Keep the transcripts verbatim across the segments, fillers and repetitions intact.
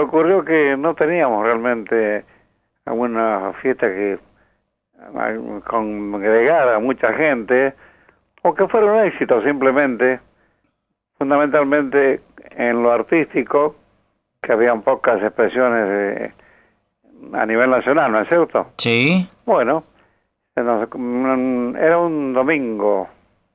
ocurrió que no teníamos realmente alguna fiesta que congregara a mucha gente, o que fuera un éxito simplemente, fundamentalmente en lo artístico, que habían pocas expresiones de, a nivel nacional, ¿no es cierto? Sí. Bueno, nos, era un domingo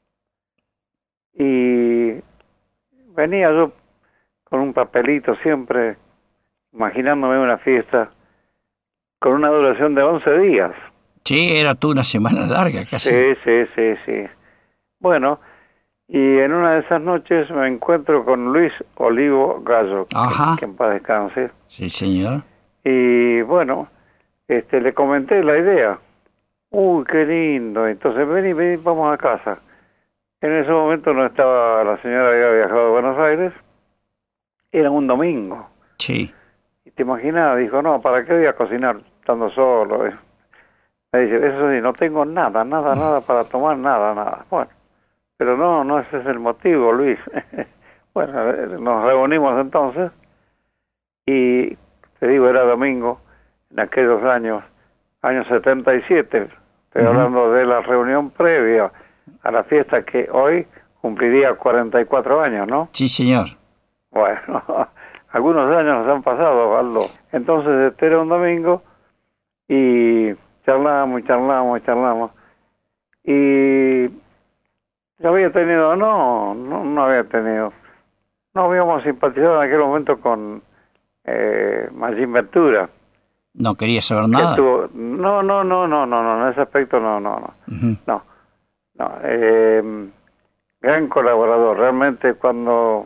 y venía yo con un papelito siempre, imaginándome una fiesta con una duración de once días. Sí, era tú una semana larga casi. Sí, sí, sí, sí. Bueno, y en una de esas noches me encuentro con Luis Olivo Gallo, Ajá. que, que en paz descanse. Sí, señor. Y bueno, este, le comenté la idea. Uy, qué lindo. Entonces, vení, vení, vamos a casa. En ese momento no estaba, la señora había viajado a Buenos Aires. Era un domingo. Sí. Y te imaginas, dijo, no, ¿para qué voy a cocinar estando solo? Me dice, eso sí, no tengo nada, nada, nada para tomar, nada, nada. Bueno, pero no, no ese es el motivo, Luis. Bueno, nos reunimos entonces y, te digo, era domingo, en aquellos años, años setenta y siete, estoy uh-huh. hablando de la reunión previa a la fiesta que hoy cumpliría cuarenta y cuatro años, ¿no? Sí, señor. Bueno, algunos años nos han pasado, Aldo. Entonces, este era un domingo y charlamos y charlamos y charlamos. Y yo había tenido, no, no, no había tenido, no habíamos simpatizado en aquel momento con eh, Magín Ventura. ¿No quería saber nada? Tuvo, no, no, no, no, no, no, en ese aspecto no, no, no, uh-huh. no, no. Eh, gran colaborador, realmente cuando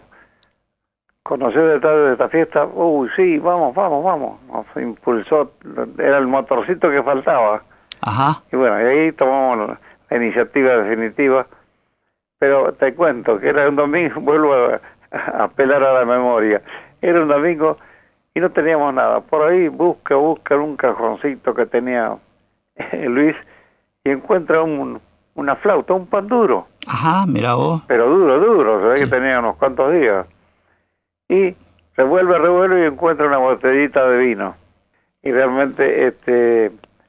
conoció detalles de esta fiesta, uy, sí, vamos, vamos, vamos, nos impulsó, era el motorcito que faltaba. Ajá. Y bueno, y ahí tomamos la iniciativa definitiva, pero te cuento que era un domingo, vuelvo a, a apelar a la memoria, era un domingo y no teníamos nada, por ahí busca, busca en un cajoncito que tenía eh, Luis y encuentra un, una flauta, un pan duro. Ajá, mira vos. Pero duro, duro, se ve sí. que tenía unos cuantos días. Y revuelve, revuelve y encuentra una botellita de vino. Y realmente, este,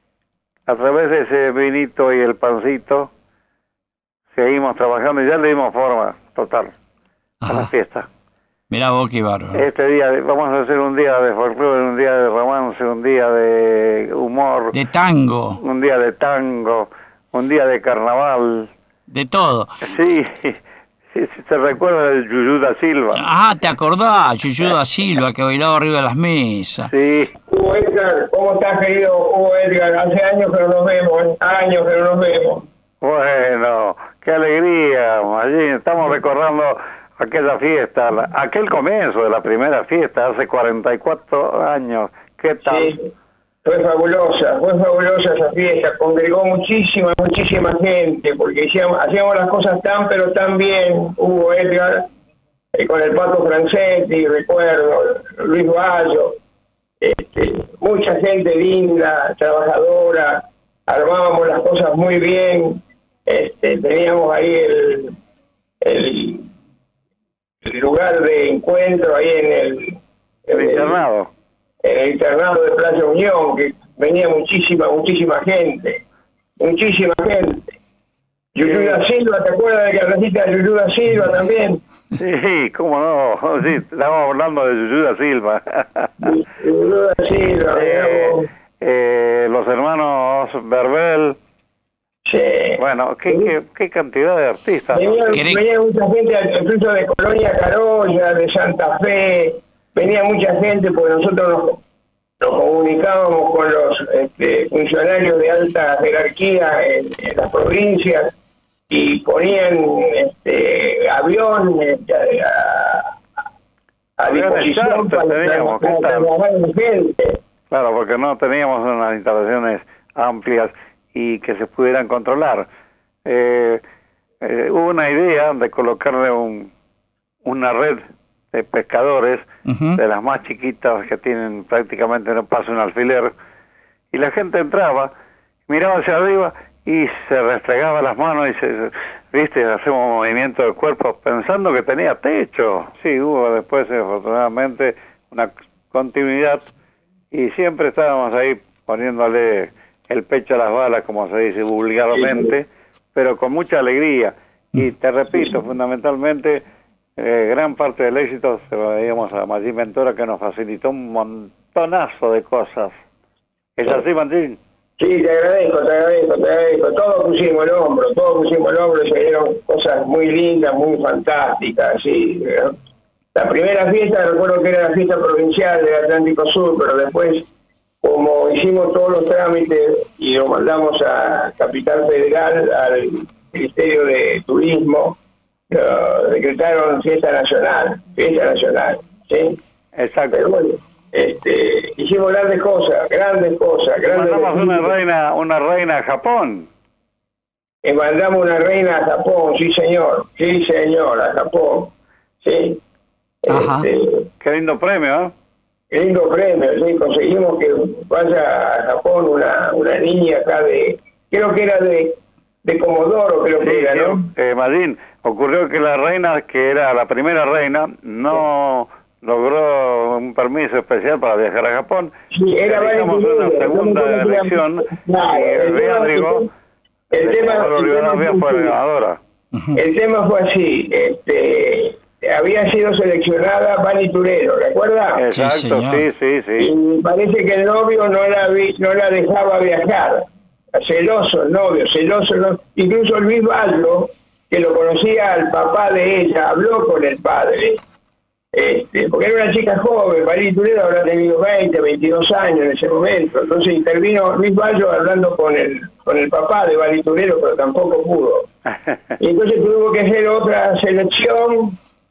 a través de ese vinito y el pancito, seguimos trabajando y ya le dimos forma total Ajá. a la fiesta. Mirá vos qué bárbaro. Este día, vamos a hacer un día de folclore, un día de romance, un día de humor. De tango. Un día de tango, un día de carnaval. De todo. Sí. Sí, sí, te recuerda del Yuyú da Silva. Ah, ¿te acordás? Yuyú da Silva, que bailaba arriba de las mesas. Sí. Hugo Edgar, ¿cómo estás, querido Hugo Edgar? Hace años que no nos vemos, años que no nos vemos. Bueno, qué alegría, Magín. Estamos recordando aquella fiesta, la, aquel comienzo de la primera fiesta, hace cuarenta y cuatro años. ¿Qué tal? Sí, fue fabulosa, fue fabulosa esa fiesta, congregó muchísima, muchísima gente, porque hacíamos, hacíamos las cosas tan, pero tan bien, Hugo Edgar, eh, con el Pato Francetti, recuerdo, Luis Gallo, este, mucha gente linda, trabajadora, armábamos las cosas muy bien, este, teníamos ahí el, el, el lugar de encuentro ahí en el... El internado. En el internado de Playa Unión, que venía muchísima, muchísima gente, muchísima gente. Yuyú da Silva, ¿te acuerdas de que recita Yuyú da Silva también? Sí, cómo no, sí, estábamos hablando de Yuyú da Silva. Yuyú da Silva, eh, eh, los hermanos Verbel. Sí. Bueno, qué, qué, qué cantidad de artistas. Venía, ¿no? venía mucha gente, incluso de Colonia Carolla, de Santa Fe. Venía mucha gente porque nosotros nos, nos comunicábamos con los este, funcionarios de alta jerarquía en, en las provincias y ponían este, avión este, a, a disposición para trabajar gente. Claro, porque no teníamos unas instalaciones amplias y que se pudieran controlar. Eh, eh, hubo una idea de colocarle un, una red de pescadores, uh-huh. de las más chiquitas que tienen prácticamente no pasa un alfiler, y la gente entraba, miraba hacia arriba y se restregaba las manos y se, viste, hacemos un movimiento del cuerpo pensando que tenía techo. Sí, hubo después, afortunadamente, una continuidad y siempre estábamos ahí poniéndole el pecho a las balas, como se dice vulgarmente, sí, pero con mucha alegría. Y te repito, sí, fundamentalmente, eh, gran parte del éxito se lo debíamos a Magín Ventura, que nos facilitó un montonazo de cosas. ¿Es así, Magín? Sí, te agradezco, te agradezco, te agradezco. Todos pusimos el hombro, todos pusimos el hombro y se dieron cosas muy lindas, muy fantásticas, sí. La primera fiesta, recuerdo que era la fiesta provincial del Atlántico Sur, pero después, como hicimos todos los trámites y lo mandamos a Capital Federal, al Ministerio de Turismo, uh, decretaron fiesta nacional, fiesta nacional, ¿sí? Exacto. Pero bueno, este, hicimos grandes cosas, grandes cosas. Grandes mandamos una reina, una reina a Japón. Y mandamos una reina a Japón, sí señor, sí señor, a Japón, sí. Ajá. Este, Qué lindo premio, ¿eh? Qué lindo premio, sí, conseguimos que vaya a Japón una, una niña acá de, creo que era de, de Comodoro, creo que sí, era, sí, ¿no? Eh, Magín, ocurrió que la reina, que era la primera reina, no sí. logró un permiso especial para viajar a Japón. Sí, era Realizamos una segunda elección no, y el Riadrigo, el tema, fue la ganadora. El tema fue así, este... había sido seleccionada Vani Turero, ¿recuerda? Exacto, sí, sí, sí. Y parece que el novio no la vi, no la dejaba viajar. Celoso el novio, celoso el novio. Incluso Luis Ballo, que lo conocía al papá de ella, habló con el padre. Este, porque era una chica joven, Vani Turero habrá tenido veinte, veintidós años en ese momento. Entonces intervino Luis Ballo hablando con el, con el papá de Vani Turero, pero tampoco pudo. Y entonces tuvo que hacer otra selección.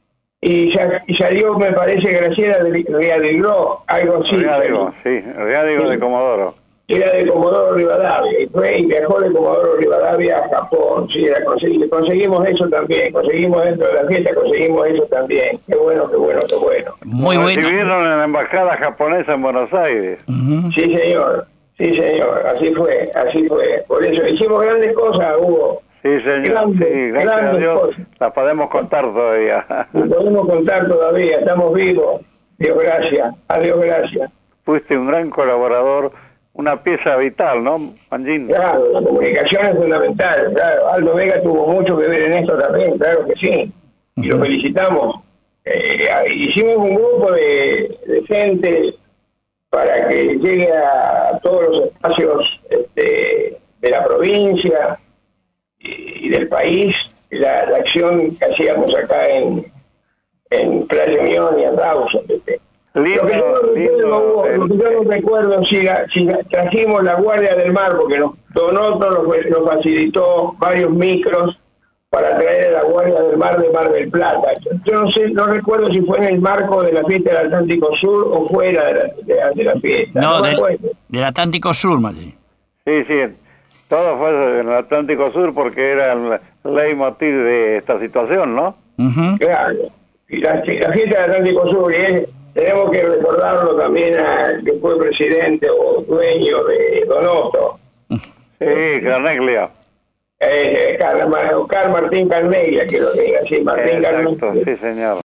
Y, ya, y salió, me parece, Graciela Riadigro, algo así. Riadigo, sí, Riadigo sí. de Comodoro. Era de Comodoro Rivadavia, y fue y viajó de Comodoro Rivadavia a Japón. Sí, era, conseguimos, conseguimos eso también, conseguimos dentro de la fiesta, conseguimos eso también. Qué bueno, qué bueno, qué bueno. Muy bueno. Recibieron en la embajada japonesa en Buenos Aires. Uh-huh. Sí, señor, sí, señor, así fue, así fue. Por eso hicimos grandes cosas, Hugo. Sí, señor, grandes, sí, gracias a Dios cosas. Las podemos contar todavía. Las podemos contar todavía, estamos vivos. Dios gracias, adiós gracias. Fuiste un gran colaborador, una pieza vital, ¿no, Magín? Claro, la comunicación es fundamental, claro. Aldo Vega tuvo mucho que ver en esto también, claro que sí, y lo felicitamos. Eh, hicimos un grupo de, de gente para que llegue a todos los espacios este, de la provincia y del país, la, la acción que hacíamos acá en, en Playa Unión y en Rawson. Lindo, lo que yo no lindo, recuerdo, el... lo que yo no recuerdo si, la, si la, trajimos la Guardia del Mar, porque nos, Donoto nos, nos facilitó varios micros para traer a la Guardia del Mar de Mar del Plata. Yo, yo no sé, no recuerdo si fue en el marco de la fiesta del Atlántico Sur o fuera de la, de, de la fiesta. No, no del, del Atlántico Sur, Magín. Sí, sí, todo fue en el Atlántico Sur porque era el leitmotiv de esta situación, ¿no? Uh-huh. Claro. Y la, la fiesta del Atlántico Sur, y es, tenemos que recordarlo también al que fue presidente o dueño de Donoto. Sí, Carneglia. Eh, Carl, Carl Martín Carneglia, que lo diga, sí, Martín Exacto, Carneglia. sí, señor.